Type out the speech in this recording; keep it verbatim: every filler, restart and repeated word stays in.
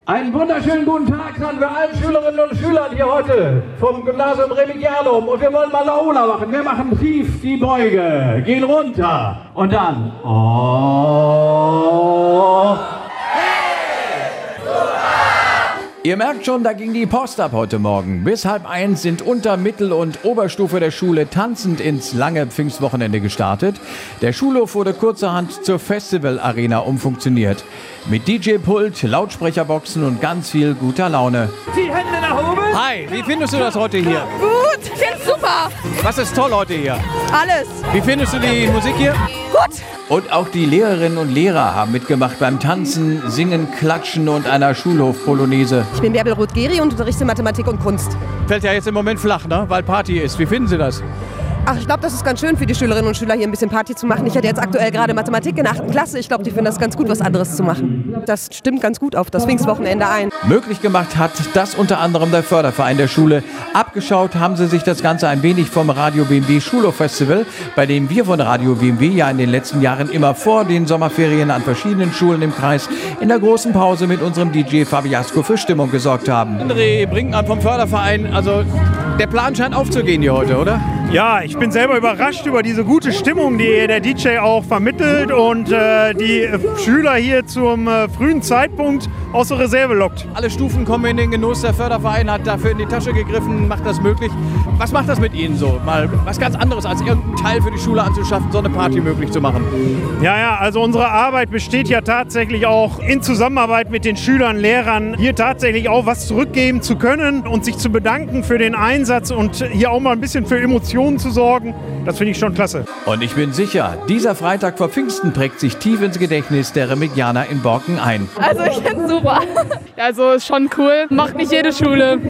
Einen wunderschönen guten Tag an wir allen Schülerinnen und Schülern hier heute vom Gymnasium Remedialum. Und wir wollen mal Laola machen. Wir machen tief die Beuge, gehen runter und dann. Oh. Ihr merkt schon, da ging die Post ab heute Morgen. Bis halb eins sind Unter-, Mittel- und Oberstufe der Schule tanzend ins lange Pfingstwochenende gestartet. Der Schulhof wurde kurzerhand zur Festival-Arena umfunktioniert. Mit D J-Pult, Lautsprecherboxen und ganz viel guter Laune. Die Hände nach oben. Hi, wie findest du das heute hier? Gut, ich find's super. Was ist toll heute hier? Alles. Wie findest du die Musik hier? Gut. Und auch die Lehrerinnen und Lehrer haben mitgemacht beim Tanzen, Singen, Klatschen und einer Schulhof-Polonaise. Ich bin Bärbel Roth-Geri und unterrichte Mathematik und Kunst. Fällt ja jetzt im Moment flach, ne? Weil Party ist. Wie finden Sie das? Ach, ich glaube, das ist ganz schön für die Schülerinnen und Schüler, hier ein bisschen Party zu machen. Ich hatte jetzt aktuell gerade Mathematik in der achten Klasse. Ich glaube, die finden das ganz gut, was anderes zu machen. Das stimmt ganz gut auf das Pfingstwochenende ein. Möglich gemacht hat das unter anderem der Förderverein der Schule. Abgeschaut haben sie sich das Ganze ein wenig vom Radio B M W Schulhof-Festival, bei dem wir von Radio B M W ja in den letzten Jahren immer vor den Sommerferien an verschiedenen Schulen im Kreis in der großen Pause mit unserem D J Fabiasco für Stimmung gesorgt haben. André Brinkmann vom Förderverein, also der Plan scheint aufzugehen hier heute, oder? Ja, ich bin selber überrascht über diese gute Stimmung, die der D J auch vermittelt und äh, die Schüler hier zum äh, frühen Zeitpunkt aus der Reserve lockt. Alle Stufen kommen in den Genuss, der Förderverein hat dafür in die Tasche gegriffen, macht das möglich. Was macht das mit Ihnen so? Mal was ganz anderes als irgendeinen Teil für die Schule anzuschaffen, so eine Party möglich zu machen. Ja, ja, also unsere Arbeit besteht ja tatsächlich auch in Zusammenarbeit mit den Schülern, Lehrern, hier tatsächlich auch was zurückgeben zu können und sich zu bedanken für den Einsatz und hier auch mal ein bisschen für Emotionen zu sorgen. Das finde ich schon klasse. Und ich bin sicher, dieser Freitag vor Pfingsten prägt sich tief ins Gedächtnis der Remedianer in Borken ein. Also ich finde es super. Also ist schon cool. Macht nicht jede Schule.